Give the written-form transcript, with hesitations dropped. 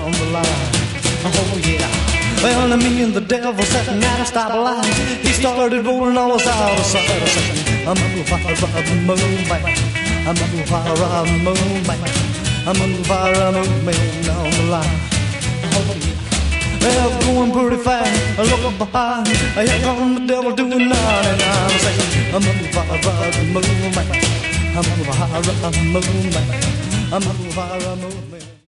down the line. Oh yeah. Well, me and the devil sitting at a stoplight. He started rolling all us out of sight. I said, I'm gonna fire up the moon, baby. I'm gonna fire up the moon, baby. I'm gonna fire up the moon down the line. Oh yeah. Well, it's going pretty fast. I look behind. Here comes the devil doing 99. I say, I'm gonna fire up the moon, baby. I'm gonna fire up the moon, baby. I'm gonna fire up the moon.